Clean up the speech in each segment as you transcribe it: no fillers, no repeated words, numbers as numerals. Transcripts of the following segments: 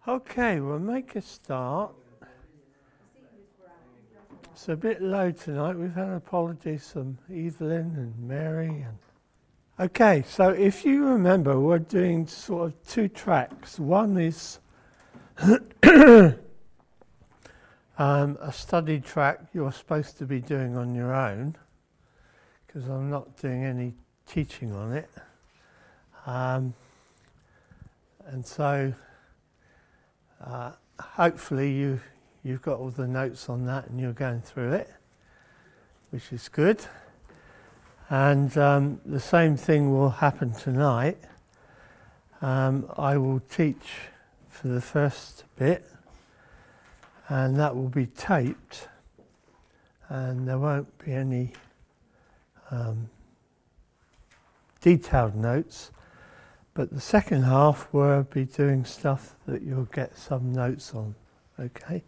Okay, we'll make a start. It's a bit low tonight. We've had apologies from Evelyn and Mary. Okay, so if you remember, we're doing sort of two tracks. One is a study track you're supposed to be doing on your own, because I'm not doing any teaching on it. And so hopefully you've got all the notes on that and you're going through it, which is good. And the same thing will happen tonight. I will teach for the first bit, and that will be taped, and there won't be any detailed notes. But the second half we'll be doing stuff that you'll get some notes on, okay?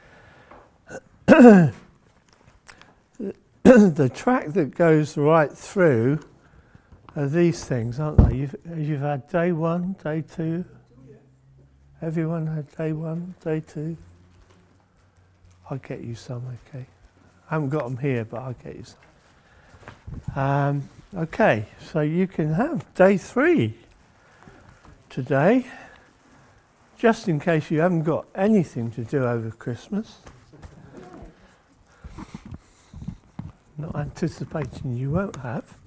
The track that goes right through are these things, aren't they? You've had day one, day two. Everyone had day one, day two. I'll get you some, okay? I haven't got them here, but I'll get you some. Okay, so you can have day 3 today, just in case you haven't got anything to do over Christmas. Not anticipating you won't have.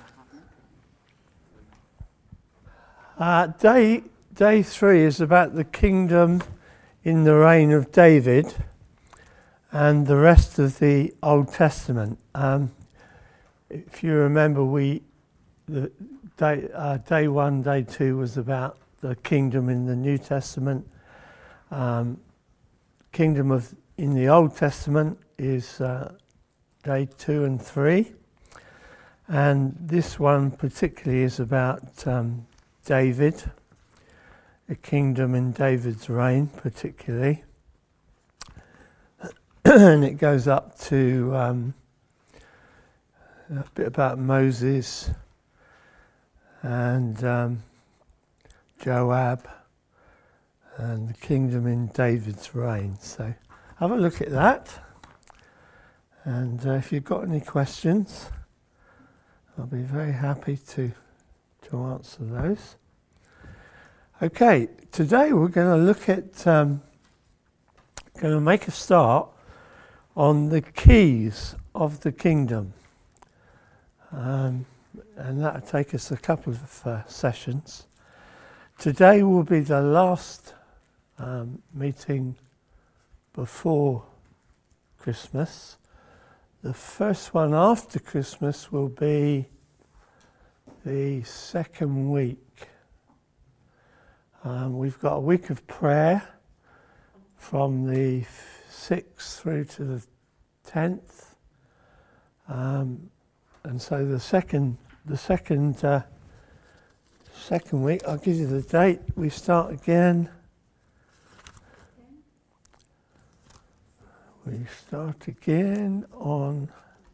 Day 3 is about the kingdom in the reign of David and the rest of the Old Testament. If you remember, day 1, day 2 was about the kingdom in the New Testament. Kingdom in the Old Testament is day 2 and 3, and this one particularly is about David, the kingdom in David's reign particularly, and it goes up to a bit about Moses and Joab and the kingdom in David's reign. So have a look at that. And if you've got any questions, I'll be very happy to answer those. Okay, today we're going to look at, going to make a start on the keys of the kingdom. And that'll take us a couple of sessions. Today will be the last meeting before Christmas. The first one after Christmas will be the second week. We've got a week of prayer from the 6th through to the 10th. And so the second week, I'll give you the date. We start again. We start again on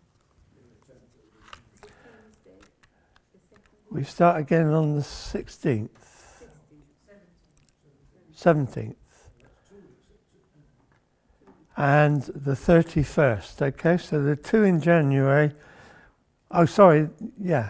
the 16th, 17th, and the 31st. Okay, so the 2 in January. Oh, sorry, yeah.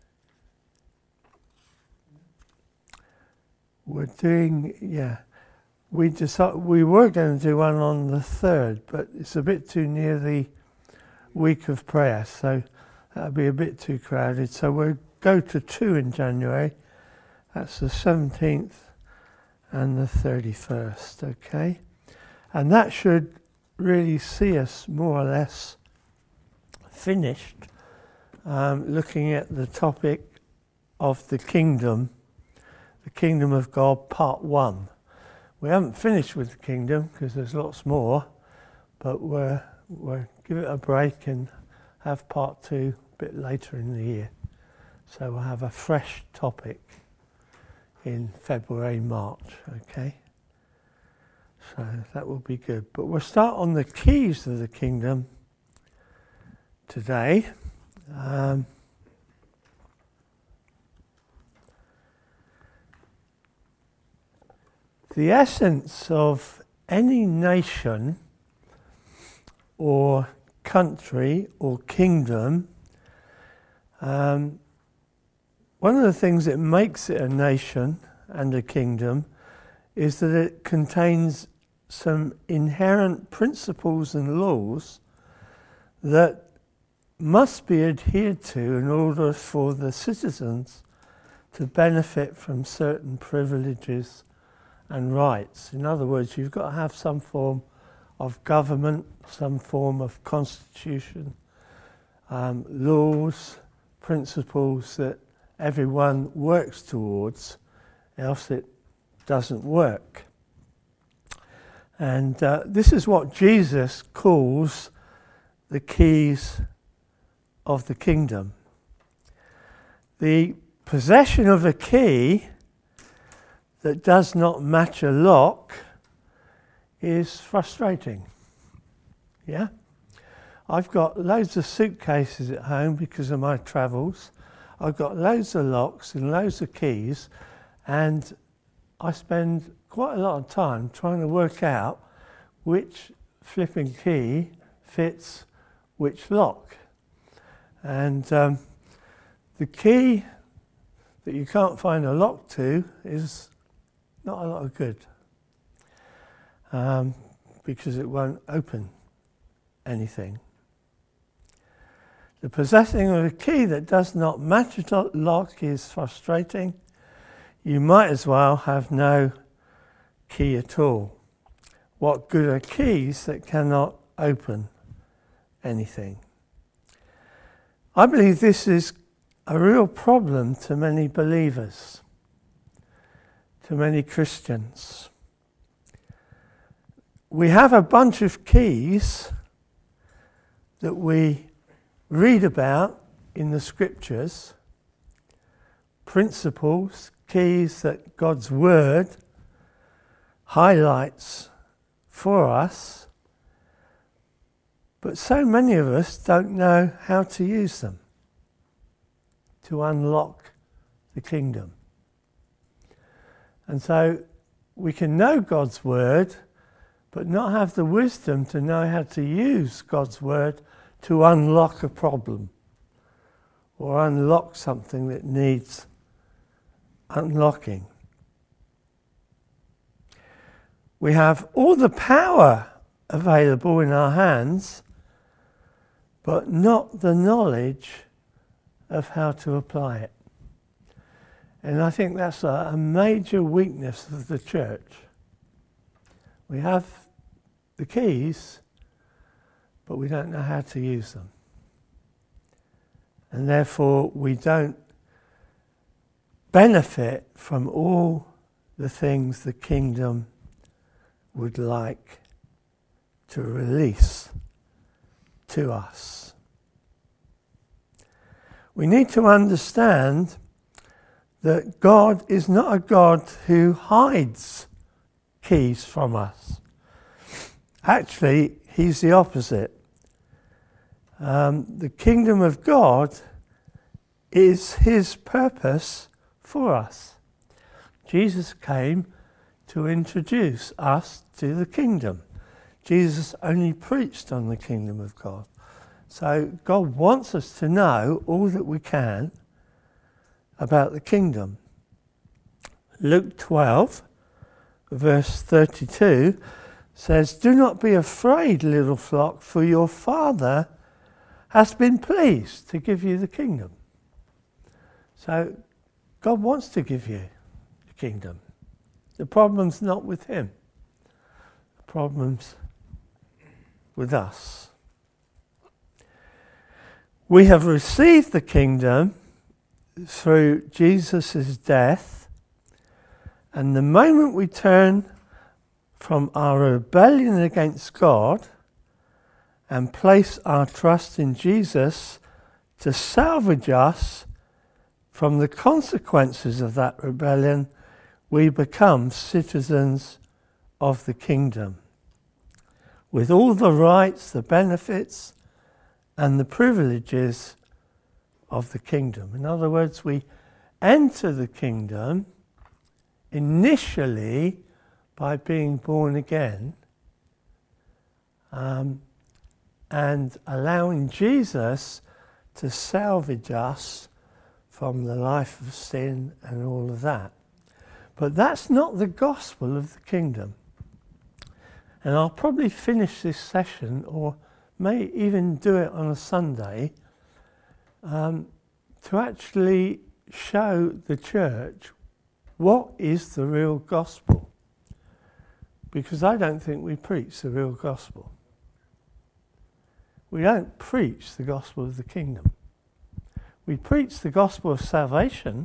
We're doing, yeah. We were going to do one on the 3rd, but it's a bit too near the week of prayer, so that'll be a bit too crowded. So we'll go to 2 in January. That's the 17th and the 31st, okay? And that should really see us more or less finished looking at the topic of the kingdom of God, part 1. We haven't finished with the kingdom because there's lots more, but we'll give it a break and have part 2 a bit later in the year. So we'll have a fresh topic in February, March, okay? So that will be good. But we'll start on the keys of the kingdom today. The essence of any nation or country or kingdom, one of the things that makes it a nation and a kingdom is that it contains some inherent principles and laws that must be adhered to in order for the citizens to benefit from certain privileges and rights. In other words, you've got to have some form of government, some form of constitution, laws, principles that everyone works towards, else it doesn't work. And this is what Jesus calls the keys of the kingdom. The possession of a key that does not match a lock is frustrating. Yeah? I've got loads of suitcases at home because of my travels. I've got loads of locks and loads of keys, and I spend quite a lot of time trying to work out which flipping key fits which lock. And the key that you can't find a lock to is not a lot of good, because it won't open anything. The possessing of a key that does not match a lock is frustrating. You might as well have no key at all. What good are keys that cannot open anything? I believe this is a real problem to many believers, to many Christians. We have a bunch of keys that we read about in the scriptures, principles, keys that God's word highlights for us, but so many of us don't know how to use them to unlock the kingdom. And so we can know God's word, but not have the wisdom to know how to use God's word to unlock a problem or unlock something that needs unlocking. We have all the power available in our hands, but not the knowledge of how to apply it. And I think that's a major weakness of the church. We have the keys, but we don't know how to use them. And therefore we don't benefit from all the things the kingdom would like to release to us. We need to understand that God is not a God who hides keys from us. Actually, he's the opposite. The kingdom of God is his purpose for us. Jesus came to introduce us to the kingdom. Jesus only preached on the kingdom of God. So God wants us to know all that we can about the kingdom. Luke 12, verse 32 says, "Do not be afraid, little flock, for your Father has been pleased to give you the kingdom." So God wants to give you the kingdom. The problem's not with him. The problem's with us. We have received the kingdom through Jesus' death, and the moment we turn from our rebellion against God and place our trust in Jesus to salvage us from the consequences of that rebellion, we become citizens of the kingdom, with all the rights, the benefits, and the privileges of the kingdom. In other words, we enter the kingdom initially by being born again and allowing Jesus to salvage us from the life of sin and all of that. But that's not the gospel of the kingdom. And I'll probably finish this session, or may even do it on a Sunday, to actually show the church what is the real gospel. Because I don't think we preach the real gospel. We don't preach the gospel of the kingdom. We preach the gospel of salvation.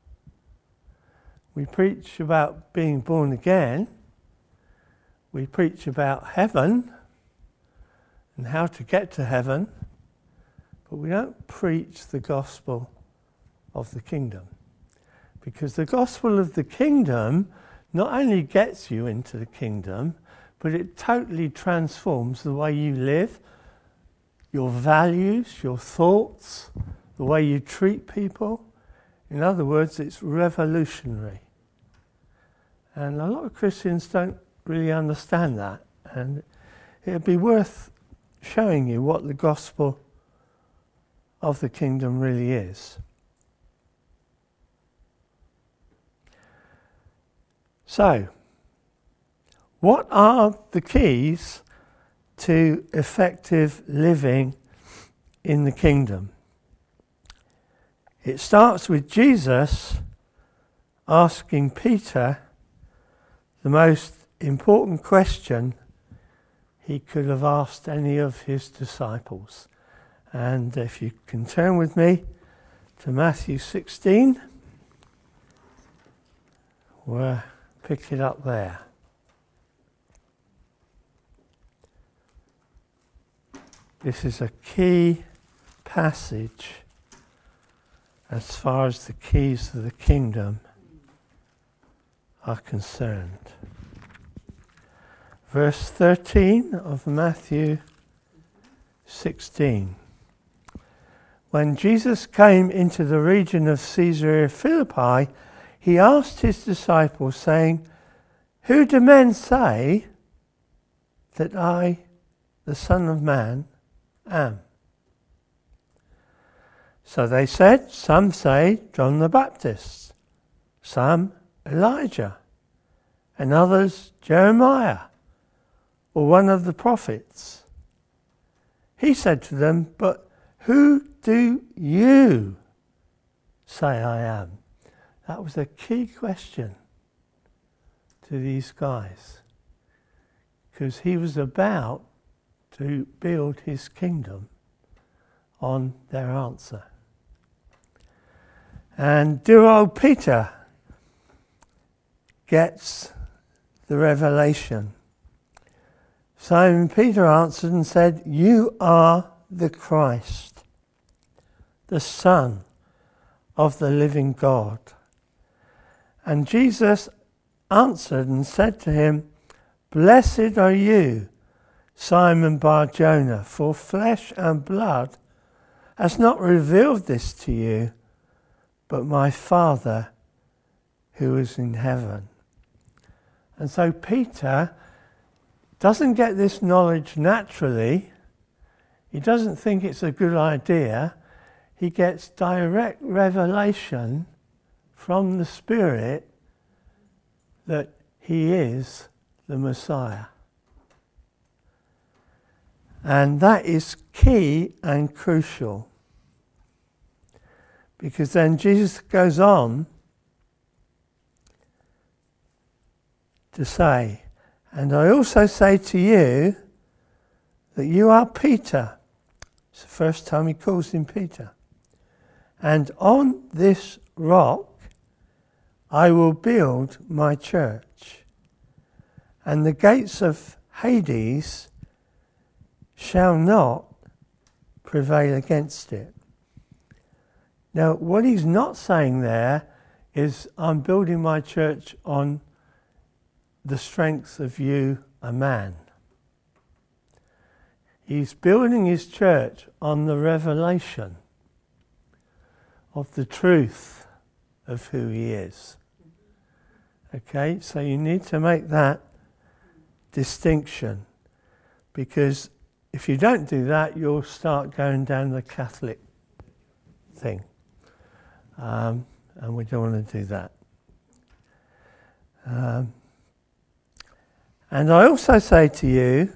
We preach about being born again. We preach about heaven and how to get to heaven. But we don't preach the gospel of the kingdom. Because the gospel of the kingdom not only gets you into the kingdom, but it totally transforms the way you live, your values, your thoughts, the way you treat people. In other words, it's revolutionary. And a lot of Christians don't really understand that. And it'd be worth showing you what the gospel of the kingdom really is. So, what are the keys to effective living in the kingdom? It starts with Jesus asking Peter the most important question he could have asked any of his disciples. And if you can turn with me to Matthew 16, we'll pick it up there. This is a key passage as far as the keys of the kingdom are concerned. Verse 13 of Matthew 16. When Jesus came into the region of Caesarea Philippi, he asked his disciples, saying, "Who do men say that I, the Son of Man, am?" So they said, "Some say John the Baptist, some Elijah, and others Jeremiah, or one of the prophets." He said to them, "But who do you say I am?" That was a key question to these guys, because he was about to build his kingdom on their answer. And dear old Peter gets the revelation. Simon Peter answered and said, "You are the Christ, the Son of the living God." And Jesus answered and said to him, "Blessed are you, Simon Bar-Jonah, for flesh and blood has not revealed this to you, but my Father who is in heaven." And so Peter doesn't get this knowledge naturally. He doesn't think it's a good idea. He gets direct revelation from the Spirit that he is the Messiah. And that is key and crucial. Because then Jesus goes on to say, "And I also say to you that you are Peter." It's the first time he calls him Peter. "And on this rock I will build my church, and the gates of Hades shall not prevail against it." Now, what he's not saying there is, "I'm building my church on the strength of you, a man." He's building his church on the revelation of the truth of who he is. Okay, so you need to make that distinction, because if you don't do that, you'll start going down the Catholic thing. And we don't want to do that. And I also say to you,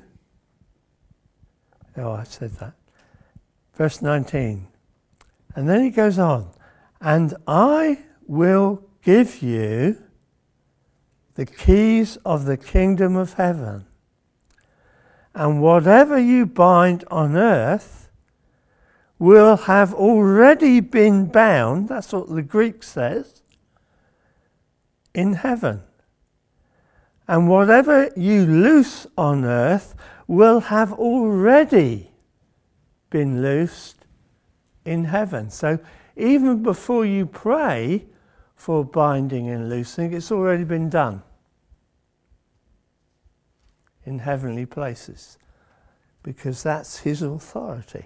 I said that, verse 19, and then he goes on, and I will give you the keys of the kingdom of heaven, and whatever you bind on earth will have already been bound, that's what the Greek says, in heaven. And whatever you loose on earth will have already been loosed in heaven. So even before you pray for binding and loosing, it's already been done in heavenly places, because that's his authority.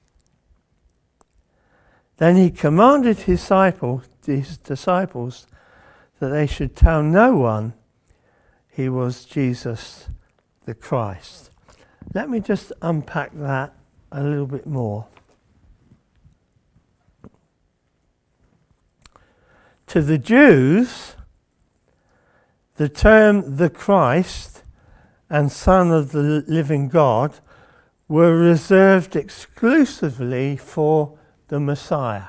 Then he commanded his disciples that they should tell no one he was Jesus the Christ. Let me just unpack that a little bit more. To the Jews, the term the Christ and Son of the living God were reserved exclusively for the Messiah.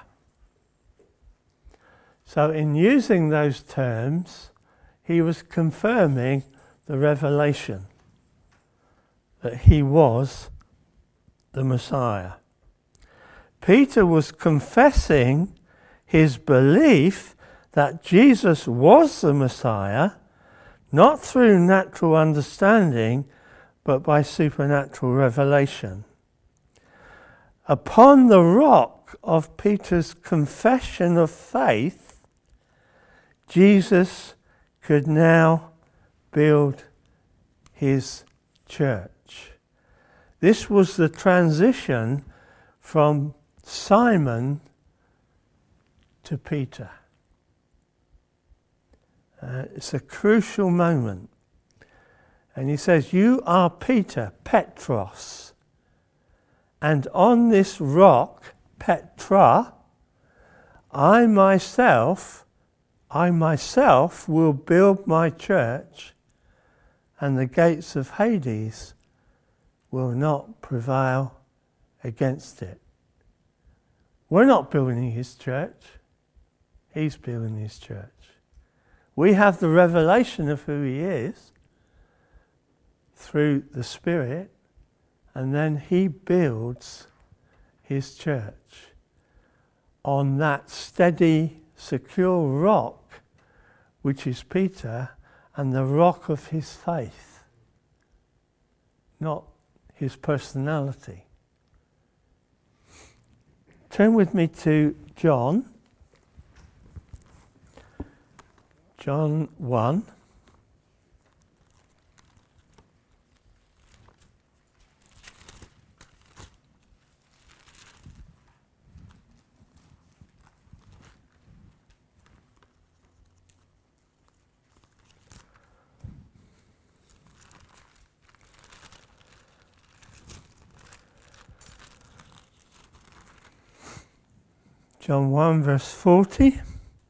So in using those terms, he was confirming the revelation that he was the Messiah. Peter was confessing his belief that Jesus was the Messiah, not through natural understanding, but by supernatural revelation. Upon the rock of Peter's confession of faith, Jesus could now build his church. This was the transition from Simon to Peter. It's a crucial moment. And he says, you are Peter, Petros. And on this rock, Petra, I myself will build my church, and the gates of Hades will not prevail against it. We're not building his church. He's building his church. We have the revelation of who he is through the Spirit, and then he builds his church on that steady, secure rock, which is Peter, and the rock of his faith, not his personality. Turn with me to John 1. John 1 verse 40.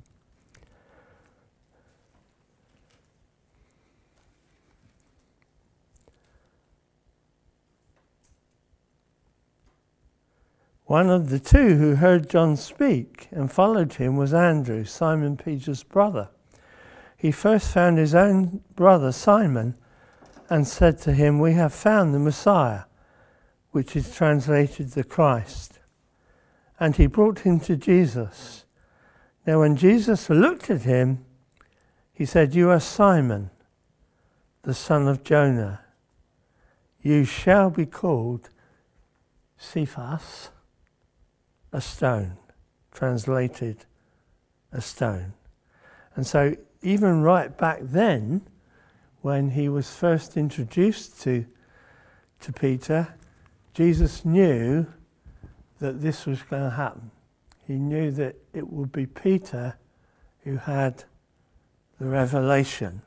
One of the two who heard John speak and followed him was Andrew, Simon Peter's brother. He first found his own brother Simon and said to him, we have found the Messiah, which is translated the Christ. And he brought him to Jesus. Now when Jesus looked at him, he said, you are Simon, the son of Jonah. You shall be called Cephas, a stone, translated a stone. And so even right back then, when he was first introduced to Peter, Jesus knew that this was going to happen. He knew that it would be Peter who had the revelation.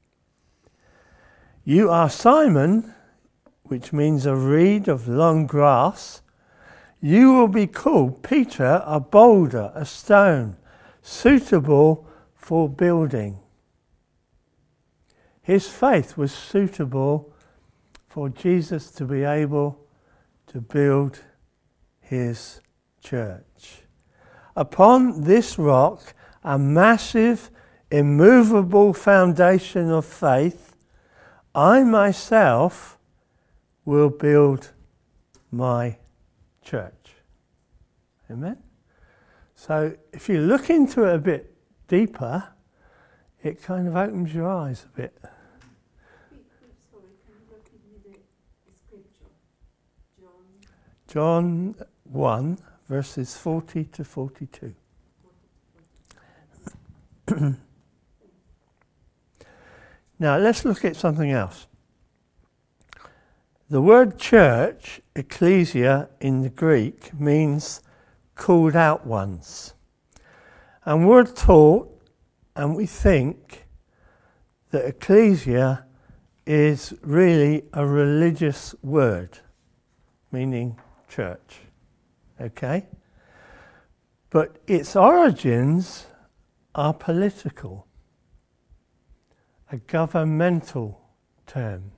You are Simon, which means a reed of long grass. You will be called Peter, a boulder, a stone, suitable for building. His faith was suitable for Jesus to be able to build his church. Upon this rock, a massive, immovable foundation of faith, I myself will build my church. Amen? So if you look into it a bit deeper, it kind of opens your eyes a bit. Sorry, can you give me the scripture? John 1, verses 40 to 42. Now let's look at something else. The word church, ecclesia in the Greek, means called out ones. And we're taught and we think that ecclesia is really a religious word, meaning church. Okay? But its origins are political, a governmental term.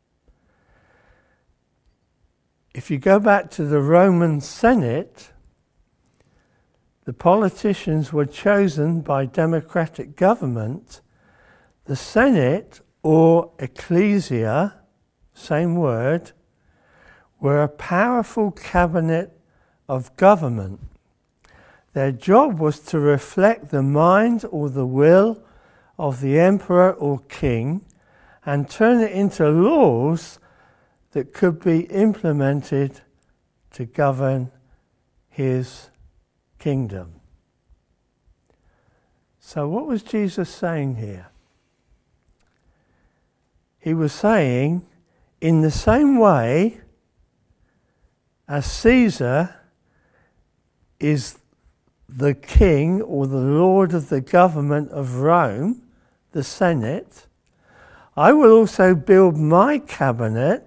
If you go back to the Roman Senate, the politicians were chosen by democratic government. The Senate, or ecclesia, same word, were a powerful cabinet of government. Their job was to reflect the mind or the will of the emperor or king and turn it into laws that could be implemented to govern his kingdom. So what was Jesus saying here? He was saying, in the same way as Caesar is the king or the lord of the government of Rome, the Senate, I will also build my cabinet,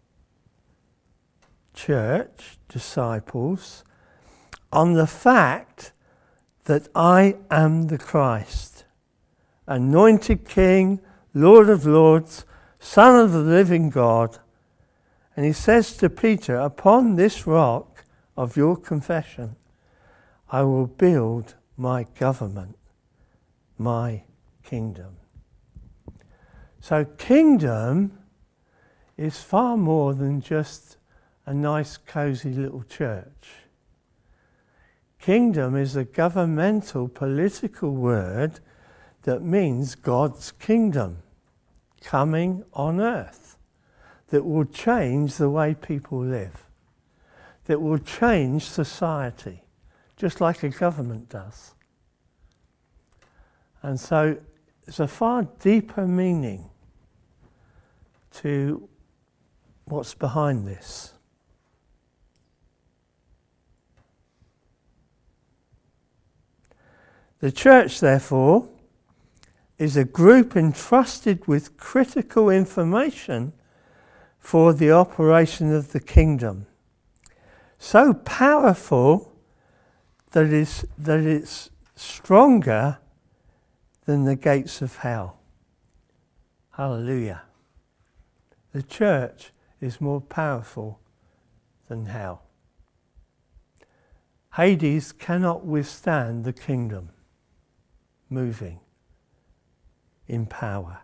church, disciples, on the fact that I am the Christ, anointed King, Lord of Lords, Son of the living God. And he says to Peter, upon this rock of your confession, I will build my government, my kingdom. So kingdom is far more than just a nice, cozy little church. Kingdom is a governmental, political word that means God's kingdom coming on earth, that will change the way people live, that will change society, just like a government does. And so it's a far deeper meaning to what's behind this. The church, therefore, is a group entrusted with critical information for the operation of the kingdom. So powerful that it's stronger than the gates of hell. Hallelujah. The church is more powerful than hell. Hades cannot withstand the kingdom moving in power.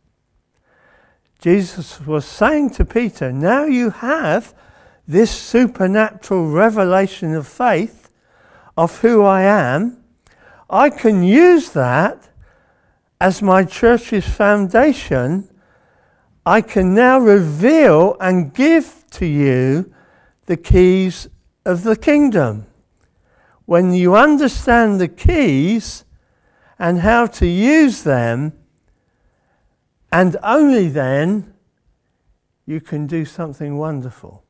Jesus was saying to Peter, now you have this supernatural revelation of faith of who I am. I can use that as my church's foundation. I can now reveal and give to you the keys of the kingdom. When you understand the keys and how to use them, and only then you can do something wonderful.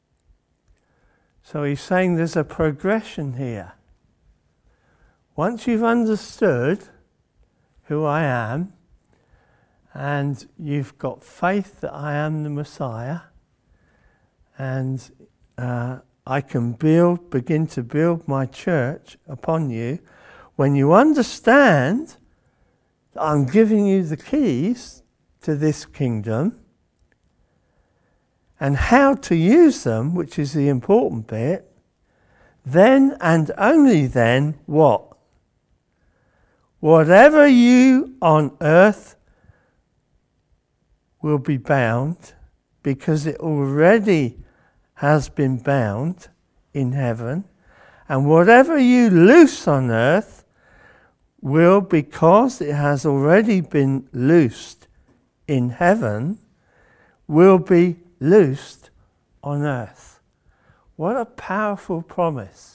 So he's saying there's a progression here. Once you've understood who I am, and you've got faith that I am the Messiah, and I can begin to build my church upon you, when you understand that I'm giving you the keys to this kingdom and how to use them, which is the important bit, then and only then what? Whatever you on earth will be bound, because it already has been bound in heaven, and whatever you loose on earth will, because it has already been loosed in heaven, will be loosed on earth. What a powerful promise.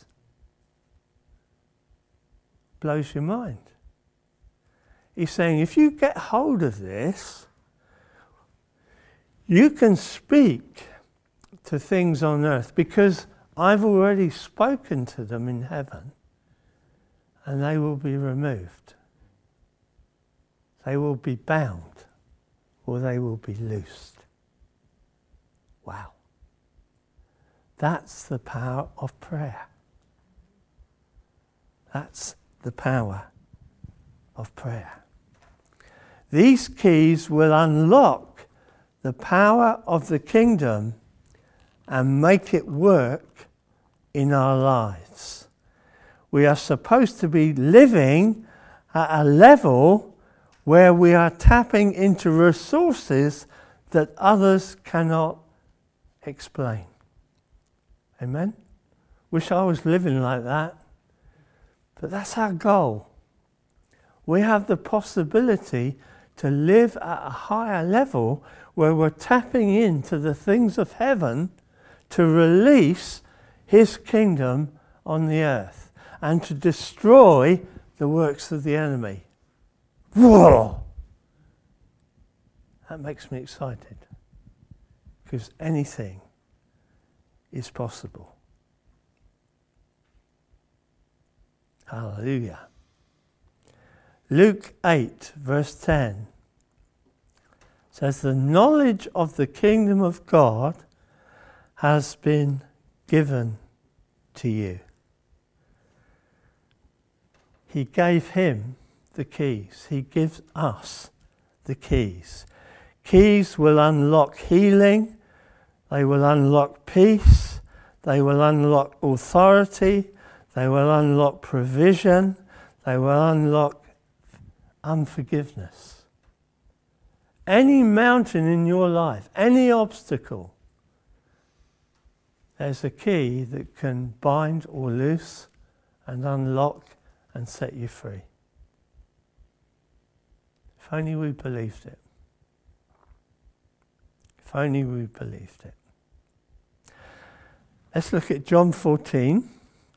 Blows your mind. He's saying, if you get hold of this, you can speak to things on earth, because I've already spoken to them in heaven, and they will be removed. They will be bound, or they will be loosed. Wow. That's the power of prayer. That's the power of prayer. These keys will unlock the power of the kingdom and make it work in our lives. We are supposed to be living at a level where we are tapping into resources that others cannot explain. Amen? Wish I was living like that. But that's our goal. We have the possibility to live at a higher level where we're tapping into the things of heaven to release his kingdom on the earth and to destroy the works of the enemy. Whoa! That makes me excited, because anything is possible. Hallelujah. Luke 8, verse 10 says, the knowledge of the kingdom of God has been given to you. He gave him the keys. He gives us the keys. Keys will unlock healing. They will unlock peace. They will unlock authority. They will unlock provision. They will unlock unforgiveness. Any mountain in your life, any obstacle, there's a key that can bind or loose and unlock and set you free. If only we believed it. If only we believed it. Let's look at John 14.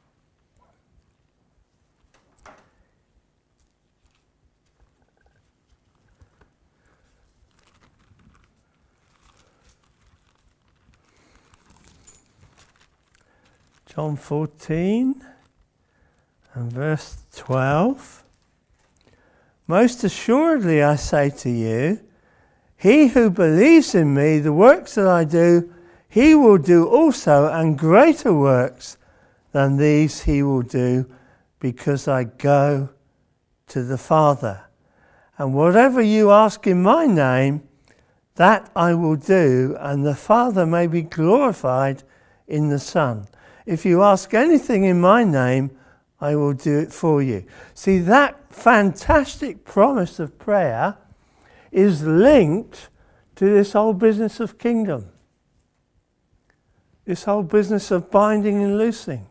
John 14 and verse 12. Most assuredly I say to you, he who believes in me, the works that I do, he will do also, and greater works than these he will do, because I go to the Father. And whatever you ask in my name, that I will do, and the Father may be glorified in the Son. If you ask anything in my name, I will do it for you. See, that fantastic promise of prayer is linked to this whole business of kingdom. This whole business of binding and loosing.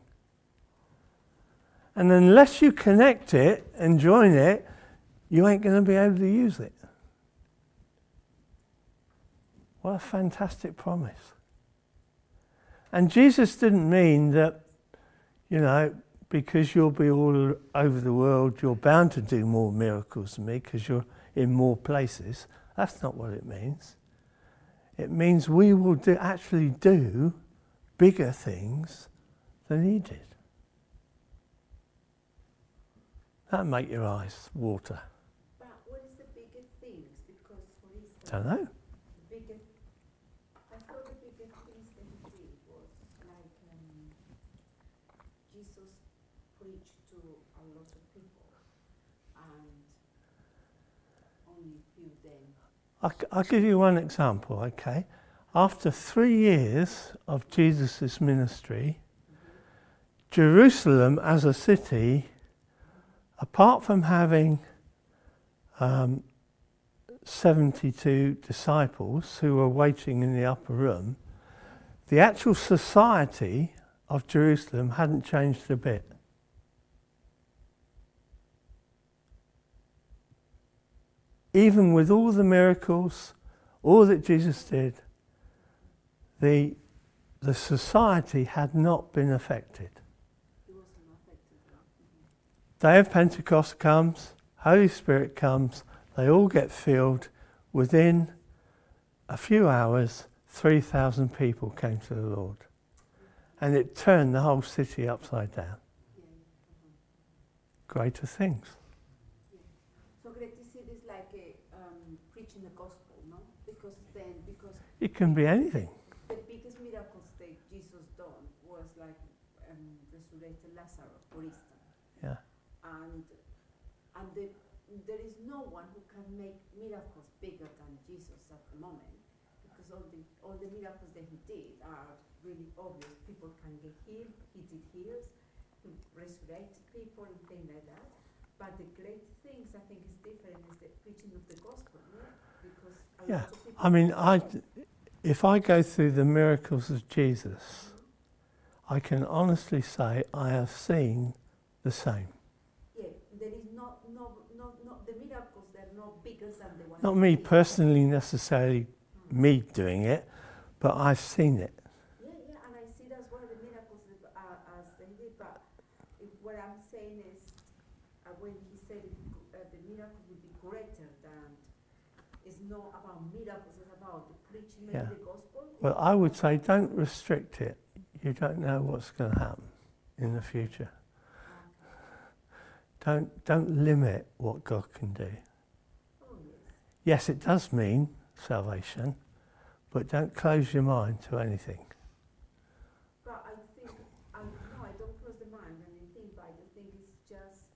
And unless you connect it and join it, you ain't going to be able to use it. What a fantastic promise. And Jesus didn't mean that, because you'll be all over the world, you're bound to do more miracles than me because you're in more places. That's not what it means. It means we will actually do bigger things than he did. That'll make your eyes water. About Don't know. The biggest, I thought the biggest things that he did was like Jesus preached to a lot of people and only few then. I'll give you one example, okay? After 3 years of Jesus' ministry, Jerusalem as a city, apart from having 72 disciples who were waiting in the upper room, the actual society of Jerusalem hadn't changed a bit. Even with all the miracles, all that Jesus did, the society had not been affected. He wasn't affected. Day of Pentecost comes, Holy Spirit comes, they all get filled. Within a few hours, 3,000 people came to the Lord. And it turned the whole city upside down. Greater things. So great to see this like preaching the gospel, no? Because It can be anything. the biggest miracles that Jesus done was like resurrected Lazarus, for instance. Yeah. And there is no one who can make miracles bigger than Jesus at the moment, because all the miracles that he did are really obvious. People can get healed. He did heals. He resurrected people and things like that. But the great things I think is different is the preaching of the gospel, no? Because a Yeah. lot of people I mean, if I go through the miracles of Jesus, I can honestly say I have seen the same. yeah, there is no the miracles they're not bigger than the one. Not he me did. personally necessarily, me doing it, but I've seen it. Yeah, and I see that's one of the miracles as they did. But what I'm saying is, when he said the miracles will be greater than, it's not about miracles, it's about the preaching Yeah. of the gospel. Well, I would say don't restrict it. You don't know what's going to happen in the future. Don't limit what God can do. Oh yes. Yes, it does mean salvation, but don't close your mind to anything. But I think, I don't close the mind and anything, but I think it's just,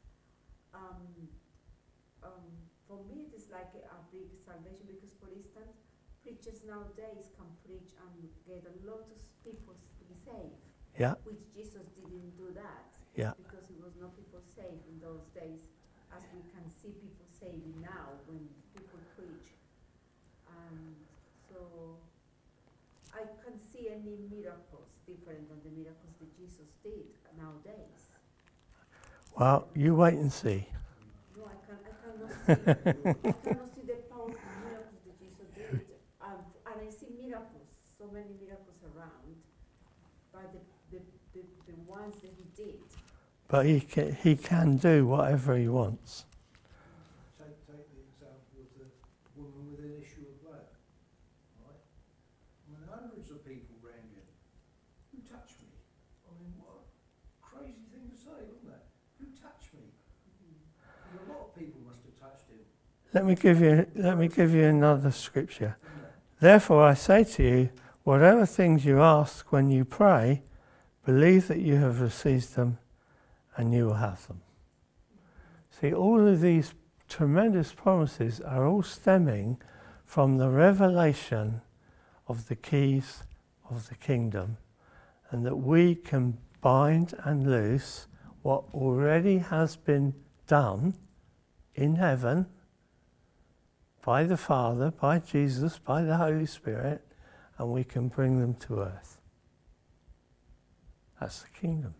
for me it is like a big salvation, because for instance, preachers nowadays can preach and get a lot of people to be saved. Yeah. Which Jesus didn't do that. Yeah. Because it was not people saved in those days, as we can see people saving now when people preach. And so I can't see any miracles different than the miracles that Jesus did nowadays. Well, you wait and see. No, I cannot see. I cannot see the powerful miracles that Jesus did. And I see miracles, so many miracles around, but the ones that he did. But he can do whatever he wants. Take the example of the woman with an issue of blood, right? I mean, hundreds of people ran in. Who touched me? I mean, what a crazy thing to say, wasn't it? Who touched me? And a lot of people must have touched him. Let me give you another scripture. Therefore I say to you, whatever things you ask when you pray, believe that you have received them and you will have them. See, all of these tremendous promises are all stemming from the revelation of the keys of the kingdom, and that we can bind and loose what already has been done in heaven by the Father, by Jesus, by the Holy Spirit, and we can bring them to earth. That's the kingdom.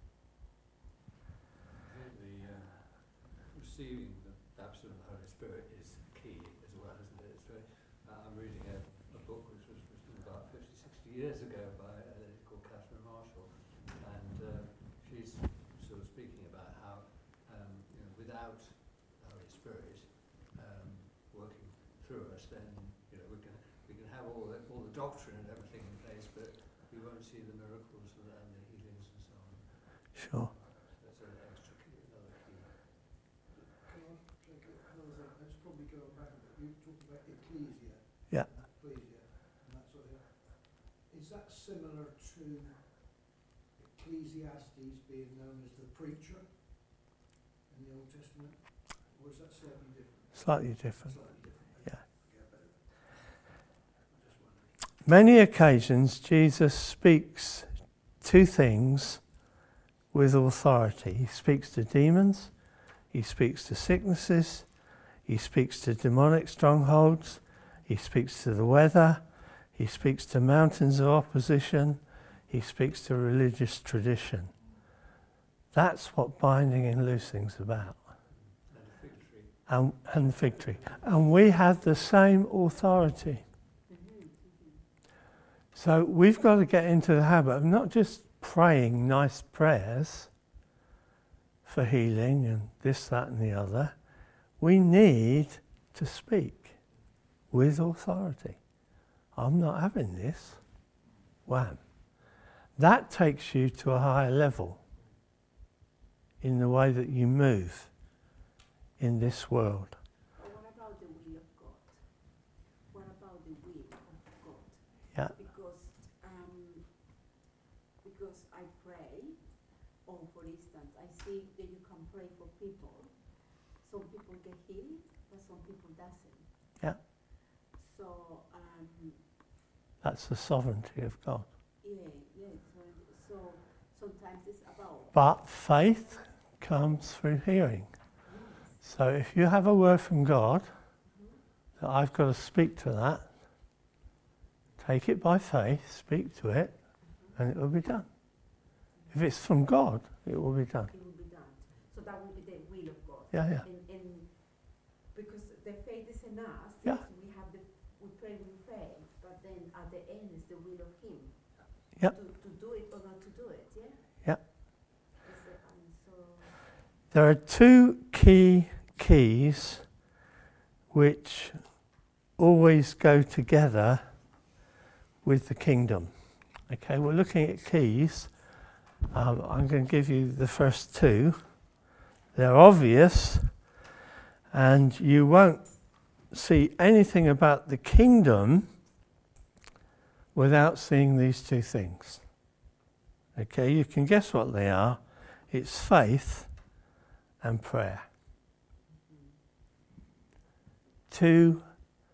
Receiving the baptism of the Holy Spirit is key as well, isn't it? It's very, I'm reading a book which was written about 50, 60 years ago by a lady called Catherine Marshall, and she's sort of speaking about how without the Holy Spirit working through us, then we can have all the doctrine and everything in place, but we won't see the miracles and the healings and so on. Sure. That's an extra key, another key. Can I take another thing? That's probably going back a bit. You talked about ecclesia. is that similar to Ecclesiastes being known as the preacher in the Old Testament? Or is that slightly different? Slightly different. Slightly different. Yeah. Yeah, but I'm just wondering. Many occasions Jesus speaks to things with authority. He speaks to demons, he speaks to sicknesses, he speaks to demonic strongholds, he speaks to the weather, he speaks to mountains of opposition, he speaks to religious tradition. That's what binding and loosing's about. And the fig tree. And we have the same authority. So we've got to get into the habit of not just praying nice prayers for healing and this, that and the other. We need to speak with authority. I'm not having this. Wham. That takes you to a higher level in the way that you move in this world. But what about the will of God? What about the will of God? Yeah. Because I pray, or for instance, I see that you can pray for people. Some people get healed, but some people doesn't. Yeah. So, That's the sovereignty of God. yeah. So sometimes it's about. But faith comes through hearing. So if you have a word from God, that I've got to speak to that, take it by faith, speak to it, and it will be done. If it's from God, it will be done. It will be done. So that will be the will of God. Yeah. And because the faith is in us, Yeah. yes, we pray with faith, but then at the end is the will of Him. Yeah. To do it or not to do it, yeah? Yeah. So There are two keys which always go together with the kingdom. Okay, we're looking at keys. I'm going to give you the first two. They're obvious, and you won't see anything about the kingdom without seeing these two things. Okay, you can guess what they are. It's faith and prayer. Two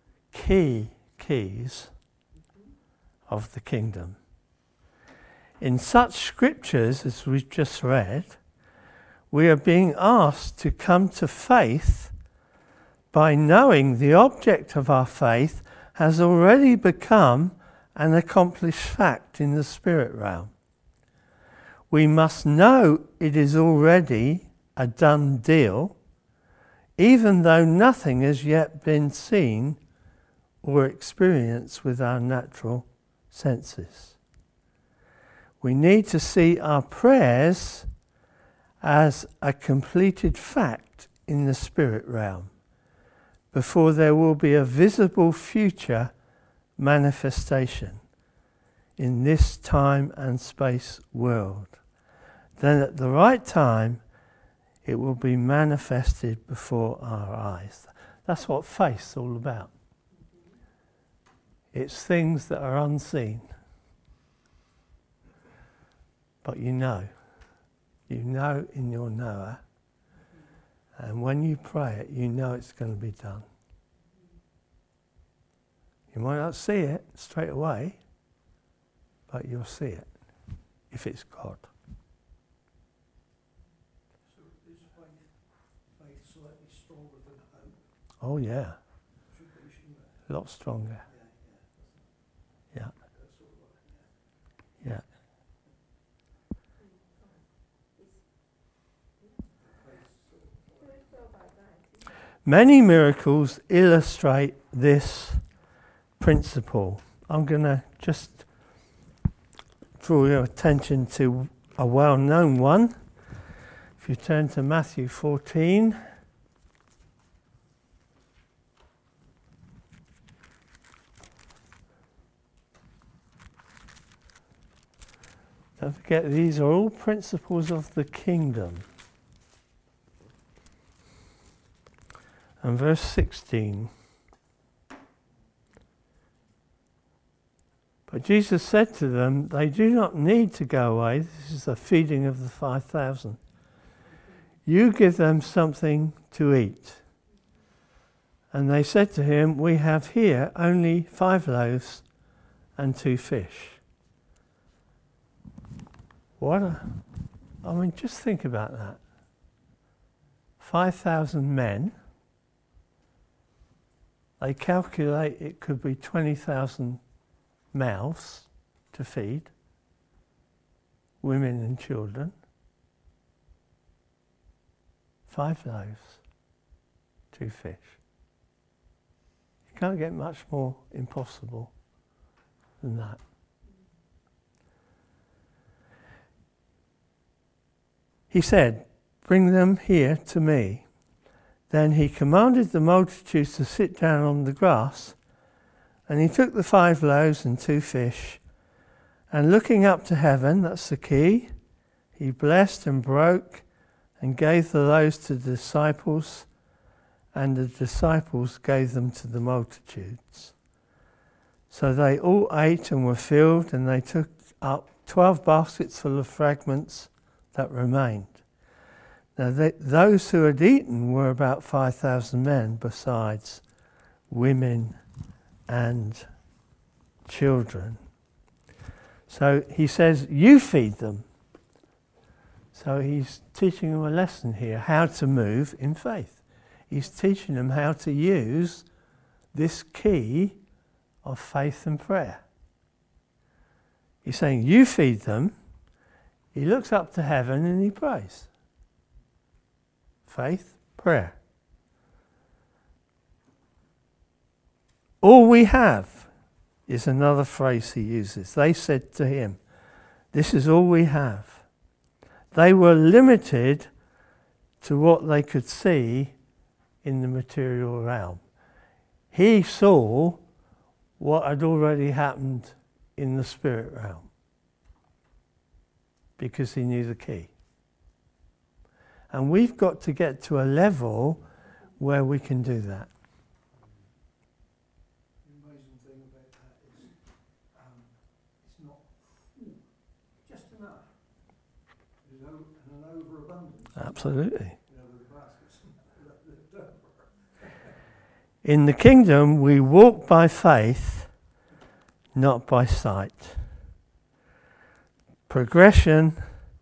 keys of the kingdom. In such scriptures as we've just read, we are being asked to come to faith by knowing the object of our faith has already become an accomplished fact in the spirit realm. We must know it is already a done deal, even though nothing has yet been seen or experienced with our natural senses. We need to see our prayers as a completed fact in the spirit realm before there will be a visible future manifestation in this time and space world. Then at the right time, it will be manifested before our eyes. That's what faith's all about. It's things that are unseen. But you know in your knower, and when you pray it, you know it's going to be done. You might not see it straight away, but you'll see it if it's God. So is faith slightly stronger than hope? Oh yeah, Should be, shouldn't it? a lot stronger. Yeah. That's sort of like, Yeah. Many miracles illustrate this principle. I'm going to just draw your attention to a well-known one. If you turn to Matthew 14. Don't forget, these are all principles of the kingdom. And verse 16. But Jesus said to them, they do not need to go away. This is the feeding of the 5,000. You give them something to eat. And they said to him, we have here only 5 loaves and 2 fish. I mean, just think about that. 5,000 men. They calculate it could be 20,000 mouths to feed, women and children. 5 loaves, 2 fish. You can't get much more impossible than that. He said, bring them here to me. Then he commanded the multitudes to sit down on the grass, and he took the 5 loaves and 2 fish, and looking up to heaven, that's the key, he blessed and broke and gave the loaves to the disciples, and the disciples gave them to the multitudes. So they all ate and were filled, and they took up 12 baskets full of fragments that remained. Now those who had eaten were about 5,000 men, besides women and children. So he says, you feed them. So he's teaching them a lesson here, how to move in faith. He's teaching them how to use this key of faith and prayer. He's saying, you feed them. He looks up to heaven and he prays. Faith, prayer. All we have is another phrase he uses. They said to him, this is all we have. They were limited to what they could see in the material realm. He saw what had already happened in the spirit realm because he knew the key. And we've got to get to a level where we can do that. The amazing thing about that is it's not just enough. There's an overabundance. Absolutely. With the baskets left over. In the kingdom, we walk by faith, not by sight. Progression,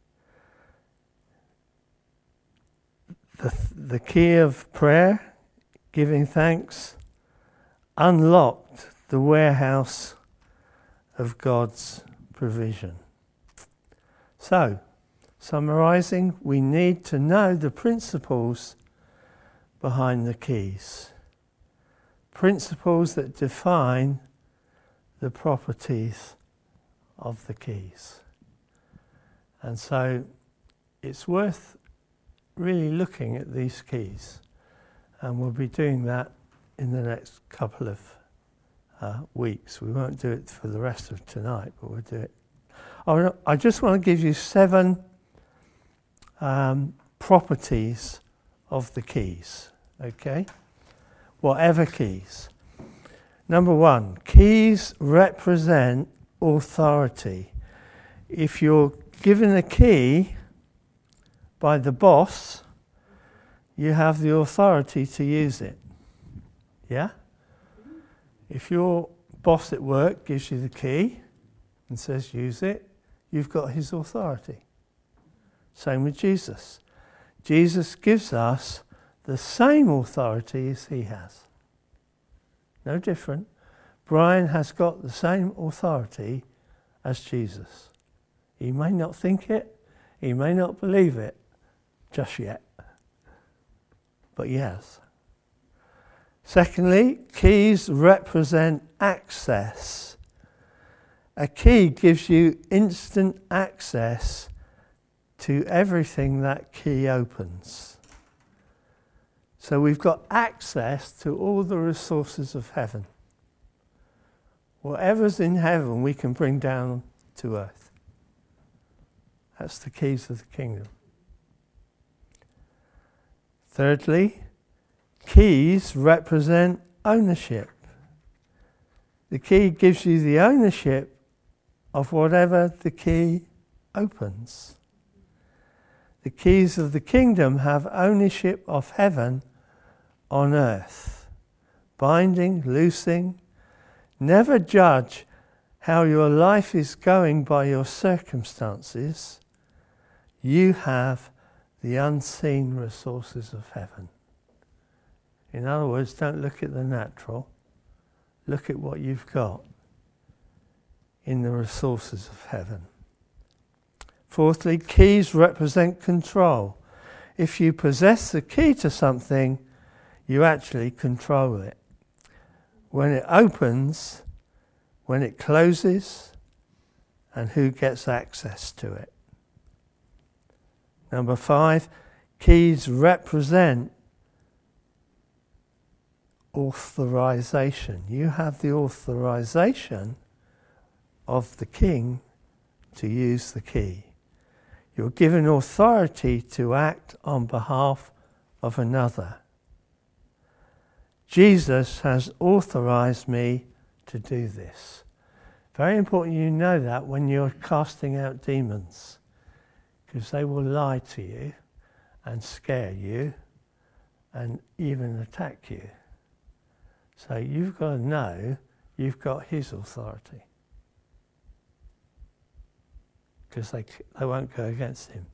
the key of prayer, giving thanks, unlocked the warehouse of God's provision. So, summarising, we need to know the principles behind the keys. Principles that define the properties of the keys. And so it's worth really looking at these keys, and we'll be doing that in the next couple of weeks. We won't do it for the rest of tonight, but we'll do it. I just want to give you 7 properties of the keys, okay? Whatever keys. Number 1, keys represent authority. If you're given a key by the boss, you have the authority to use it. Yeah? If your boss at work gives you the key and says use it, you've got his authority. Same with Jesus. Jesus gives us the same authority as he has. No different. Brian has got the same authority as Jesus. He may not think it, he may not believe it just yet, but he has. Secondly, keys represent access. A key gives you instant access to everything that key opens. So we've got access to all the resources of heaven. Whatever's in heaven we can bring down to earth. That's the keys of the kingdom. Thirdly, keys represent ownership. The key gives you the ownership of whatever the key opens. The keys of the kingdom have ownership of heaven on earth. Binding, loosing. Never judge how your life is going by your circumstances. You have the unseen resources of heaven. In other words, don't look at the natural. Look at what you've got in the resources of heaven. Fourthly, keys represent control. If you possess the key to something, you actually control it. When it opens, when it closes, and who gets access to it. Number 5, keys represent authorization. You have the authorization of the king to use the key. You're given authority to act on behalf of another. Jesus has authorized me to do this. Very important you know that when you're casting out demons, because they will lie to you and scare you and even attack you. So you've got to know you've got his authority, because they won't go against him.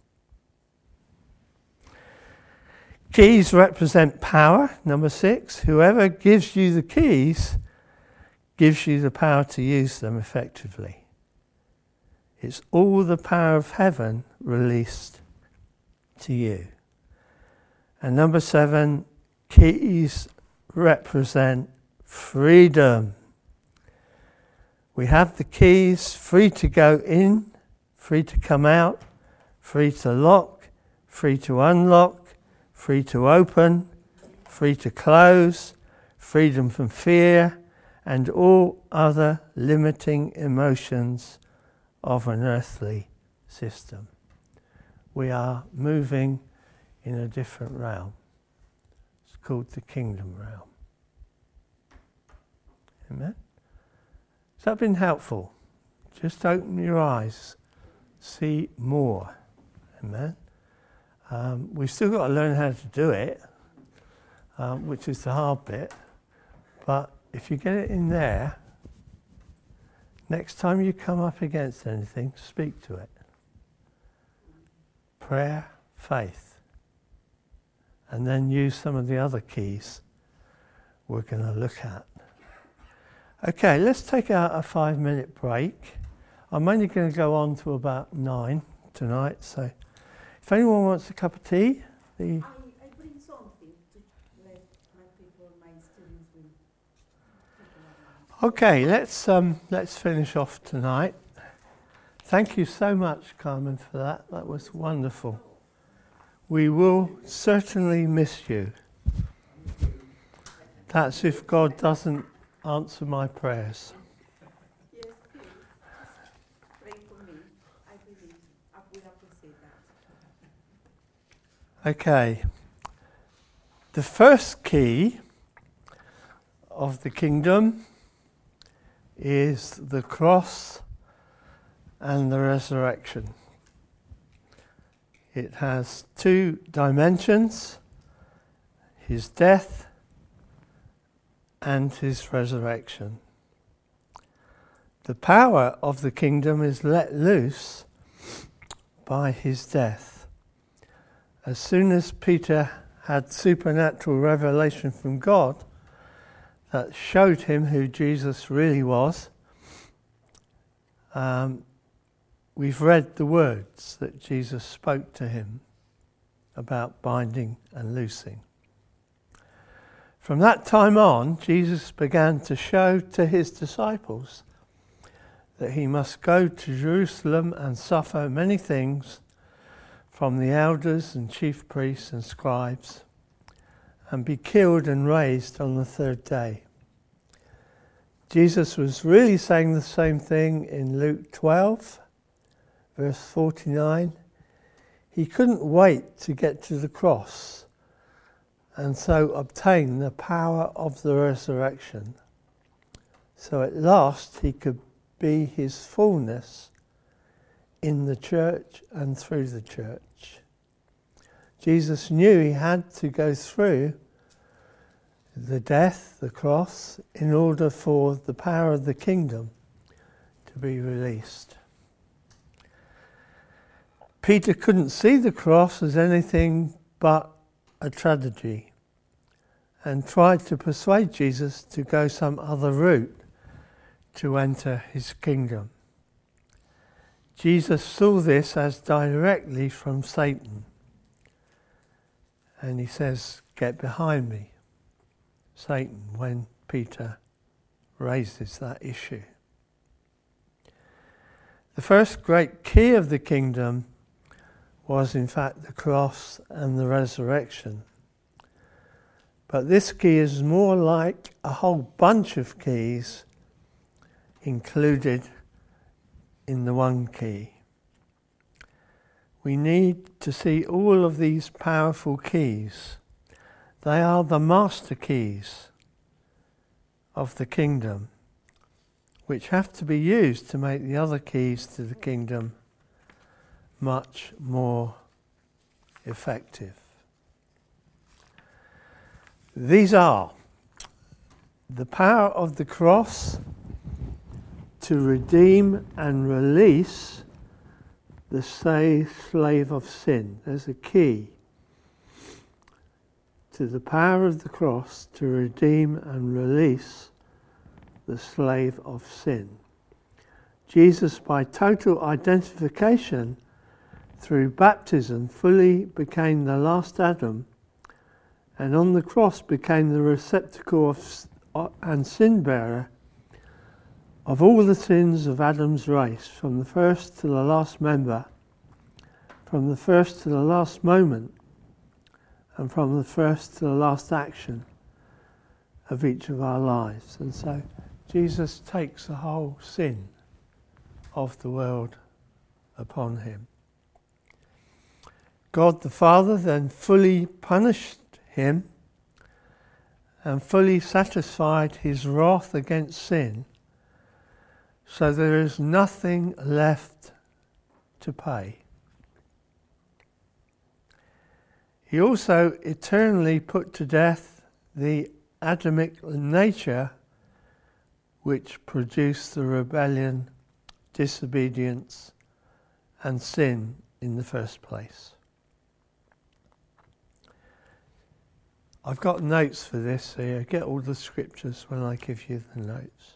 Keys represent power. Number 6, whoever gives you the keys gives you the power to use them effectively. It's all the power of heaven released to you. And number 7, keys represent freedom. We have the keys, free to go in, free to come out, free to lock, free to unlock, free to open, free to close, freedom from fear, and all other limiting emotions of an earthly system. We are moving in a different realm. It's called the kingdom realm. Amen? Has that been helpful? Just open your eyes. See more. Amen? We've still got to learn how to do it, which is the hard bit. But if you get it in there, next time you come up against anything, speak to it. Prayer, faith. And then use some of the other keys we're going to look at. Okay, let's take a 5-minute break. I'm only going to go on to about 9 tonight, so if anyone wants a cup of tea, I bring something to let my people, my students will take Okay, let's finish off tonight. Thank you so much, Carmen, for that. That was wonderful. We will certainly miss you. That's if God doesn't answer my prayers. Yes, please. Pray for me. I believe I would appreciate that. Okay. The first key of the kingdom is the cross and the resurrection. It has 2 dimensions: his death and his resurrection. The power of the kingdom is let loose by his death. As soon as Peter had supernatural revelation from God that showed him who Jesus really was, we've read the words that Jesus spoke to him about binding and loosing. From that time on, Jesus began to show to his disciples that he must go to Jerusalem and suffer many things from the elders and chief priests and scribes, and be killed and raised on the 3rd day. Jesus was really saying the same thing in Luke 12, verse 49. He couldn't wait to get to the cross and so obtain the power of the resurrection. So at last he could be his fullness in the church and through the church. Jesus knew he had to go through the death, the cross, in order for the power of the kingdom to be released. Peter couldn't see the cross as anything but a tragedy and tried to persuade Jesus to go some other route to enter his kingdom. Jesus saw this as directly from Satan, and he says, "Get behind me, Satan," when Peter raises that issue. The first great key of the kingdom was in fact the cross and the resurrection. But this key is more like a whole bunch of keys included in the one key. We need to see all of these powerful keys. They are the master keys of the kingdom, which have to be used to make the other keys to the kingdom much more effective. These are the power of the cross to redeem and release the slave of sin. There's a key to the power of the cross to redeem and release the slave of sin. Jesus, by total identification through baptism, fully became the last Adam, and on the cross became the receptacle and sin bearer of all the sins of Adam's race, from the first to the last member, from the first to the last moment, and from the first to the last action of each of our lives. And so Jesus takes the whole sin of the world upon him. God the Father then fully punished him and fully satisfied his wrath against sin, so there is nothing left to pay. He also eternally put to death the Adamic nature which produced the rebellion, disobedience, and sin in the first place. I've got notes for this, so you get all the scriptures when I give you the notes.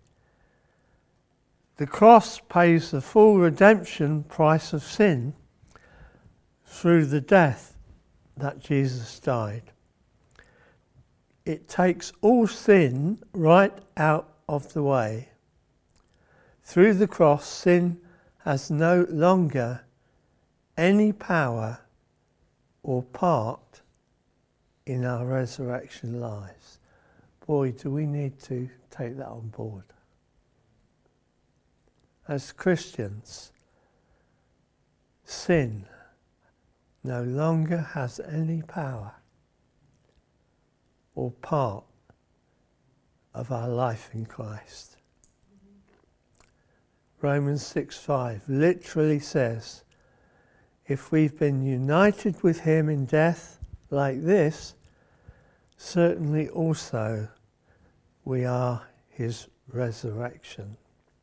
The cross pays the full redemption price of sin through the death that Jesus died. It takes all sin right out of the way. Through the cross, sin has no longer any power or part in our resurrection lives. Boy, do we need to take that on board. As Christians, sin no longer has any power or part of our life in Christ. Romans 6:5 literally says, if we've been united with him in death like this, certainly also we are his resurrection.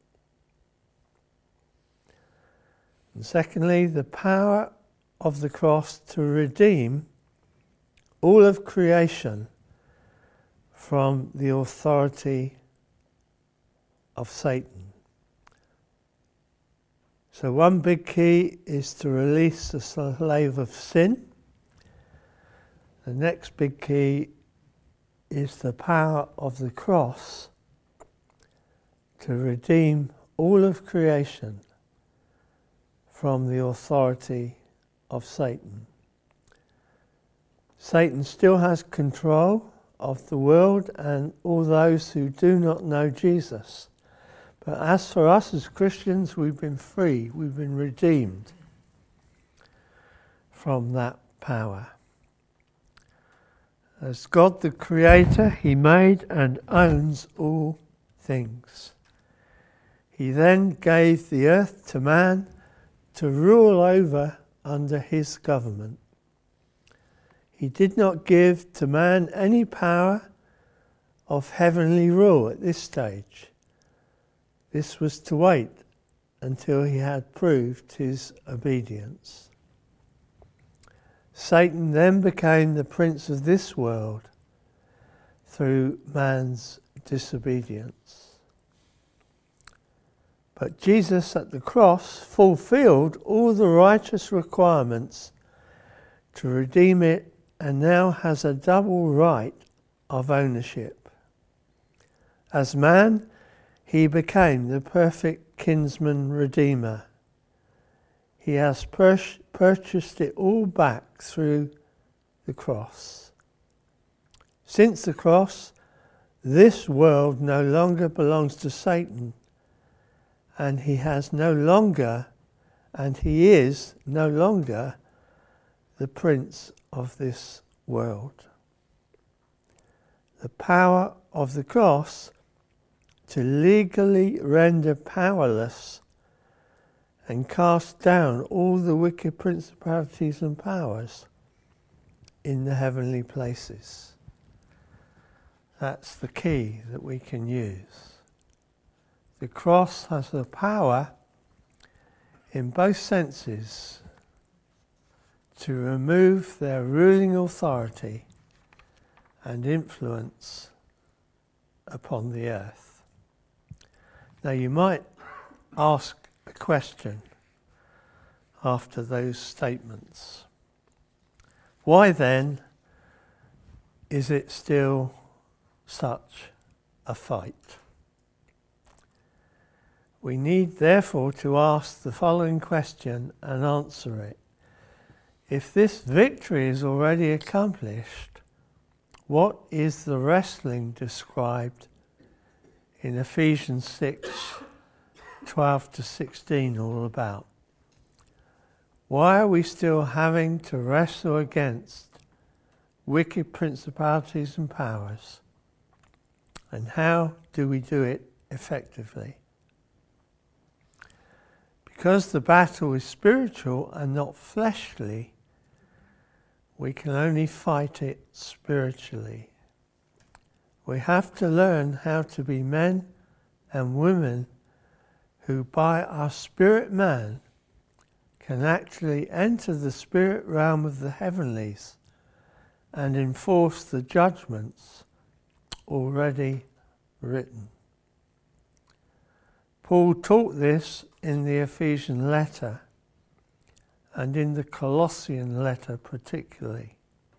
And secondly, the power of the cross to redeem all of creation from the authority of Satan. So one big key is to release the slave of sin. The next big key is the power of the cross to redeem all of creation from the authority of Satan. Satan still has control of the world and all those who do not know Jesus. But as for us as Christians, we've been free, we've been redeemed from that power. As God the Creator, he made and owns all things. He then gave the earth to man to rule over under his government. He did not give to man any power of heavenly rule at this stage. This was to wait until he had proved his obedience. Satan then became the prince of this world through man's disobedience. But Jesus at the cross fulfilled all the righteous requirements to redeem it and now has a double right of ownership. As man, he became the perfect kinsman redeemer. He has purchased it all back through the cross. Since the cross, this world no longer belongs to Satan, and he is no longer the prince of this world. The power of the cross to legally render powerless and cast down all the wicked principalities and powers in the heavenly places. That's the key that we can use. The cross has the power in both senses to remove their ruling authority and influence upon the earth. Now you might ask a question after those statements. Why then is it still such a fight? We need therefore to ask the following question and answer it. If this victory is already accomplished, what is the wrestling described in Ephesians 6:12-16 all about? Why are we still having to wrestle against wicked principalities and powers? And how do we do it effectively? Because the battle is spiritual and not fleshly, we can only fight it spiritually. We have to learn how to be men and women who by our spirit man can actually enter the spirit realm of the heavenlies and enforce the judgments already written. Paul taught this in the Ephesian letter and in the Colossian letter particularly.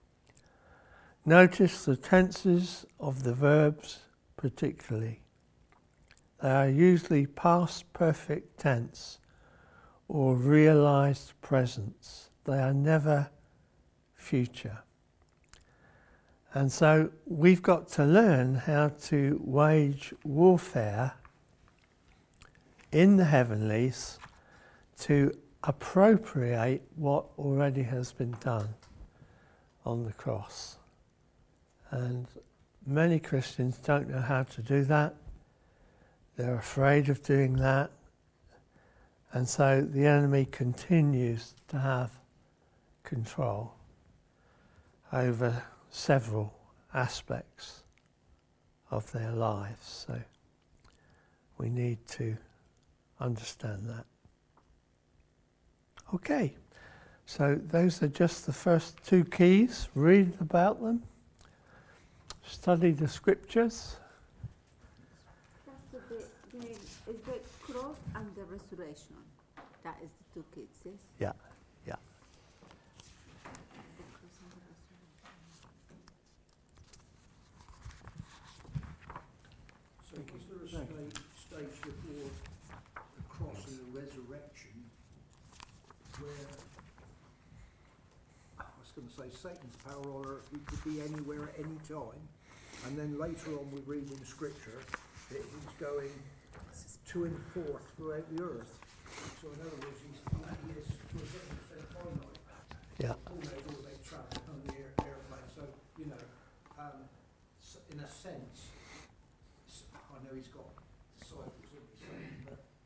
Notice the tenses of the verbs particularly. They are usually past perfect tense or realized presence. They are never future. And so we've got to learn how to wage warfare in the heavenlies to appropriate what already has been done on the cross. And many Christians don't know how to do that. They're afraid of doing that. And so the enemy continues to have control over several aspects of their lives. So we need to understand that. Okay, so those are just the first two keys. Read about them. Study the scriptures. Is the cross and the resurrection. That is the two keys, yes? Yeah, yeah. The cross and the resurrection. So is there a stage before the cross and the resurrection where, I was going to say, Satan's power on earth, he could be anywhere at any time, and then later on we read in Scripture that he's going to and forth throughout the earth. So in other words, he is to a certain extent finite. Yeah. All they travel on the airplane. So, in a sense, I know he's got disciples, isn't he? But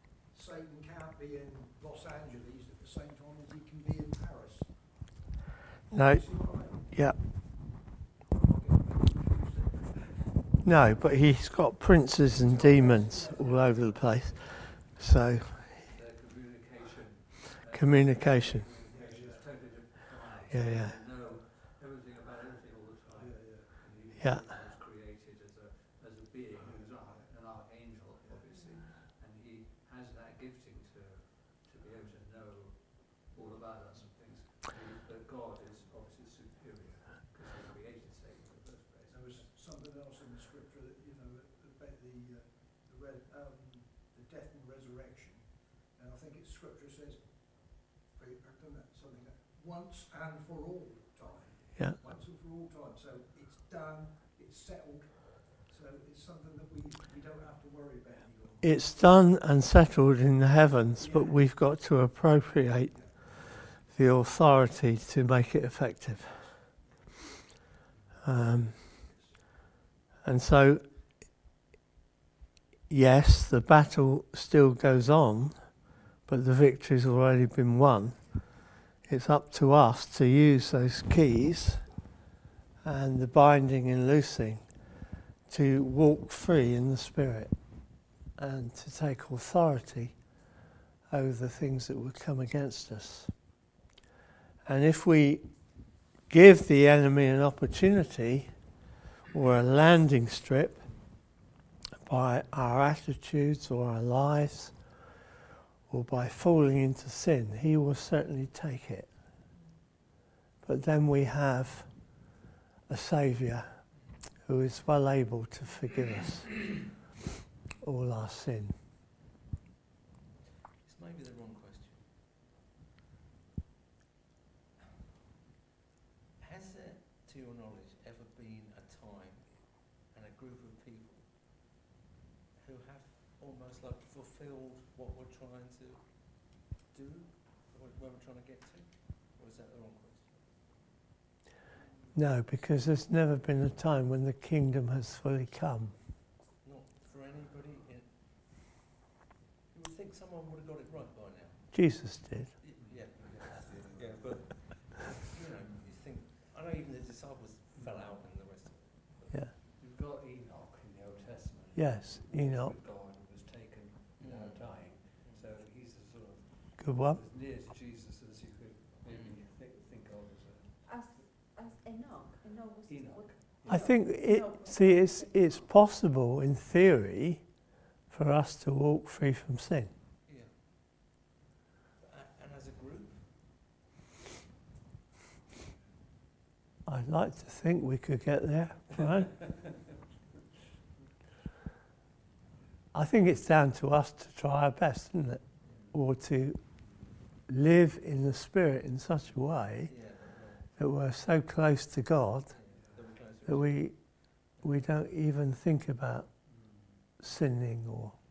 Satan can't be in Los Angeles at the same time as he can be in Paris. No. Obviously, right? Yeah. I'm not getting confused there. No, but he's got princes and demons all over the place. So, Their communication. communication. Communication is totally different. Yeah, yeah. They know everything about everything all the time. And he Yeah. was created as a being who's an archangel, obviously, and he has that gifting to be able to know all about us and things. But God is obviously superior because he created Satan in the first place. There was something else in the scripture that, you know, about the death and resurrection. And I think it's scripture says, I've done that, something that once and for all time. Yeah. Once and for all time. So it's done, it's settled. So it's something that we don't have to worry about anymore. It's done and settled in the heavens, but we've got to appropriate the authority to make it effective. And so, yes, the battle still goes on, but the victory's already been won. It's up to us to use those keys and the binding and loosing to walk free in the Spirit and to take authority over the things that would come against us. And if we give the enemy an opportunity or a landing strip by our attitudes or our lives or by falling into sin, he will certainly take it. But then we have a Saviour who is well able to forgive us all our sin. It's maybe the wrong question. Has there, to your knowledge, ever been a time and a group of people who have almost like fulfilled what we're trying to do, where we're trying to get to? Or is that the wrong question? No, because there's never been a time when the kingdom has fully come. Not for anybody in... You would think someone would have got it right by now. Jesus did. Yeah, but you know, you think, I know even the disciples fell out and the rest of it. Yeah. You've got Enoch in the Old Testament. Yes, Enoch. With God was taken without dying. So he's the sort of Good one. as near to Jesus as you could maybe think of as As Enoch. Enoch was Enoch. I think it's possible in theory for us to walk free from sin. Yeah. And as a group? I'd like to think we could get there, right? I think it's down to us to try our best, isn't it? Or to live in the Spirit in such a way that we're so close to God that we don't even think about sinning or